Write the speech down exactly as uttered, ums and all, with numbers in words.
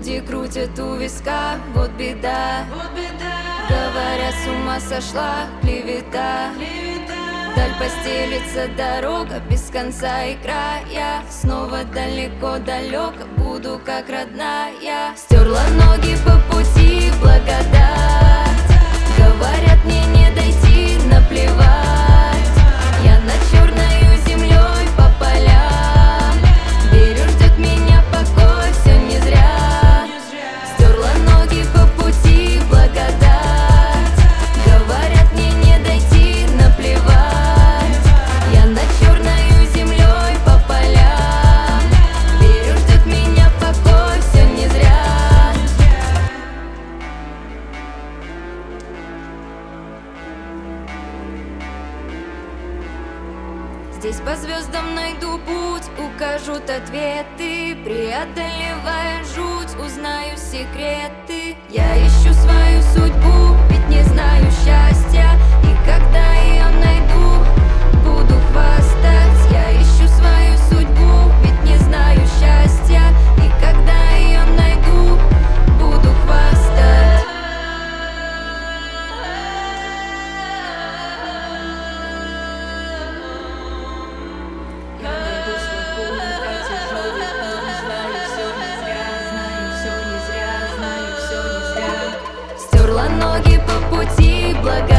Люди крутят у виска, вот беда, Вот беда. говорят, с ума сошла, клевета. Вдаль постелится дорога без конца и края. Снова далеко-далеко буду как родная. Стерла ноги по пути, благодать. Говорят, мне не дойти, наплевать. Я над черною землей по полям. Верю, ждет меня покой, все не зря. Стерла ноги по пути, благодать. Говорят, мне не дойти, наплевать. Я над черною землей по полям. Верю, ждет меня покой, все не зря. Здесь по звездам найду путь, укажут ответы. Преодолевая жуть, узнаю секреты. Я ищу свою судьбу, ведь не знаю счастья. И когда ее найду, буду хвастать. Я ищу свою судьбу, ведь не знаю счастья. И когда ее найду, буду хвастать. Я найду свой путь, а тяжелый путь. Знаю, все не зря, знаю, все не зря, знаю, все не зря. Стерла ноги по пути, благо